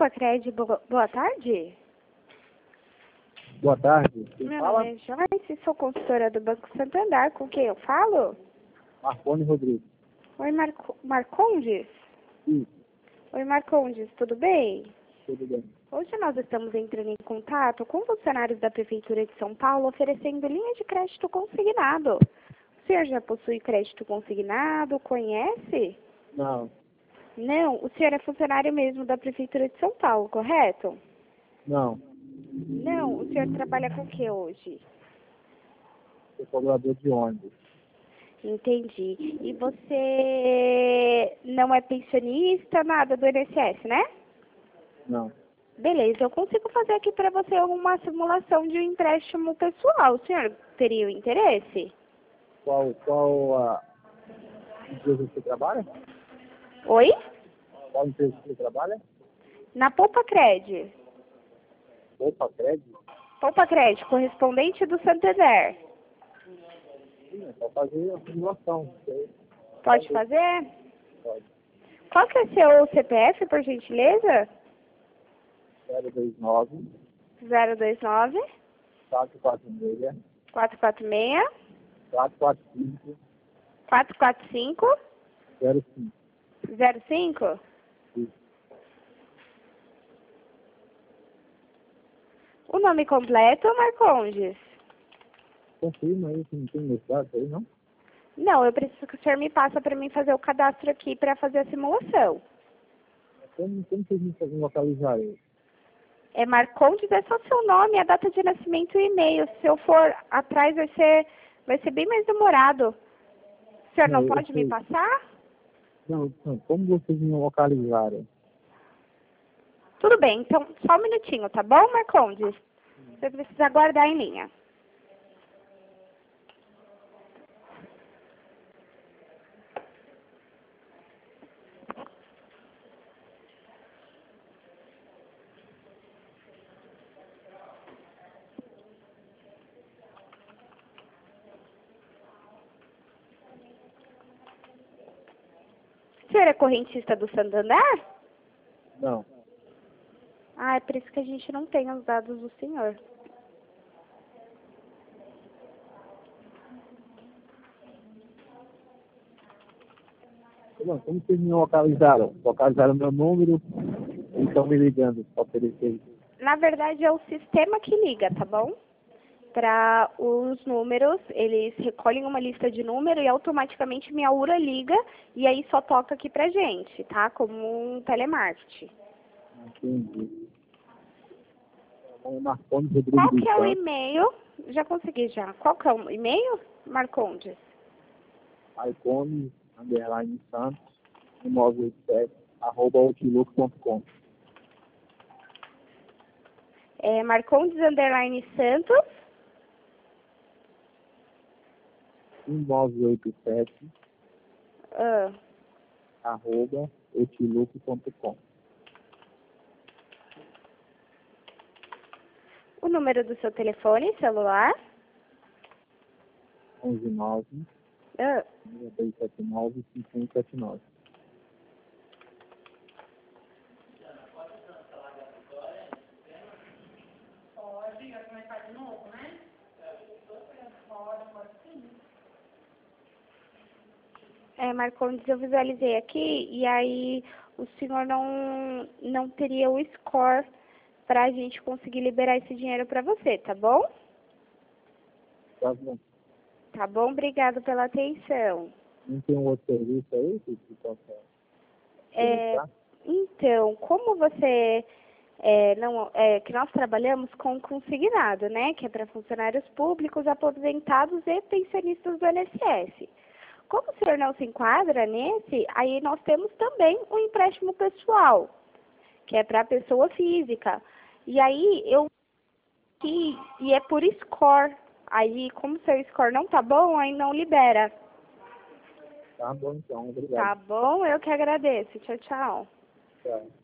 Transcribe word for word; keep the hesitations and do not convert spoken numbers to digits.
Poupa Cred, boa, boa tarde. Boa tarde. Quem Meu fala? nome é Joyce, sou consultora do Banco Santander. Com quem eu falo? Marconi Rodrigues. Oi, Marco, Marcondes? Sim, Oi, Marcondes, tudo bem? tudo bem. Hoje nós estamos entrando em contato com funcionários da Prefeitura de São Paulo oferecendo linha de crédito consignado. O senhor já possui crédito consignado? Conhece? Não, Não, o senhor é funcionário mesmo da Prefeitura de São Paulo, correto? não. Não, o senhor trabalha com o que hoje? Sou cobrador de ônibus. Entendi. E você não é pensionista, nada do I N S S, né? Não. Beleza, eu consigo fazer aqui para você uma simulação de um empréstimo pessoal. O senhor teria o interesse? Qual, qual a empresa que você trabalha? Oi? Qual empresa que você trabalha? Na Poupa Cred. Opa, crédito? Poupa Cred, correspondente do Santander. Sim, é só fazer a simulação. Você Pode fazer? pode. Qual que é seu C P F, por gentileza? zero dois nove, zero dois nove, quatro quatro seis, quatro quatro seis, quatro quatro cinco, quatro quatro cinco, zero cinco. zero cinco? Isso. O nome completo, Marcondes? Confirma aí se não tem necessidade aí, não? Não, eu preciso que o senhor me passa para mim fazer o cadastro aqui para fazer a simulação. Como, como vocês me fazem localizar aí? É Marcondes, é só seu nome, a data de nascimento e e-mail. Se eu for atrás, vai ser, vai ser bem mais demorado. O senhor não, Não, eu pode me sei. passar? Não, não, como vocês me localizaram? Tudo bem, então só um minutinho, tá bom, Marcondes? Você precisa aguardar em linha. O senhor é correntista do Santander? Não. Ah, é por isso que a gente não tem os dados do senhor. Não, como vocês me localizaram? Localizaram meu número e estão me ligando para oferecer. Na verdade, é o sistema que liga, tá bom? Para os números, eles recolhem uma lista de número e automaticamente minha URA liga e aí só toca aqui pra gente, tá? Como um telemarketing. Entendi. É Marcondes Rodrigues Qual dos que é o Santos, e-mail? Já consegui já. Qual que é o e-mail, Marcondes? Icone, underline Santos, nove oito sete, arroba outlook ponto com. É Marcondes underline Santos. nove oito sete, Ah, arroba outlook ponto com. o número do seu telefone celular? onze nove, Ah, dois sete nove, cinco um sete nove. é, Marcondes, eu visualizei aqui e aí o senhor não, não teria o score para a gente conseguir liberar esse dinheiro para você, tá bom? Tá bom. Tá bom? Obrigado pela atenção. Não tem um outro serviço aí que que possa É, comunicar? então, como você é, não, é, que nós trabalhamos com consignado, né? Que é para funcionários públicos, aposentados e pensionistas do I N S S. Como o senhor não se enquadra nesse, aí nós temos também o empréstimo pessoal, que é para a pessoa física. E aí eu e, e é por score. Aí, como seu score não tá bom, aí não libera. Tá bom, então. Tá Obrigado. bom? Eu que agradeço. Tchau, tchau. Tchau.